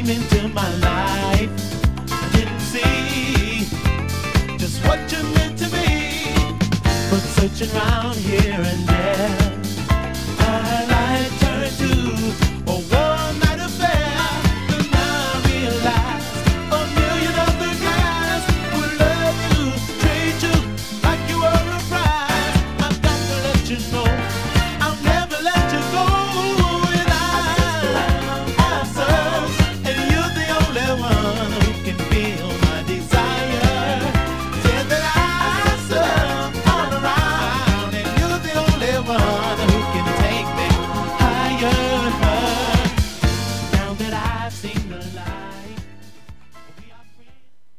came into my life, I didn't see just what you meant to me. But searching round here and there,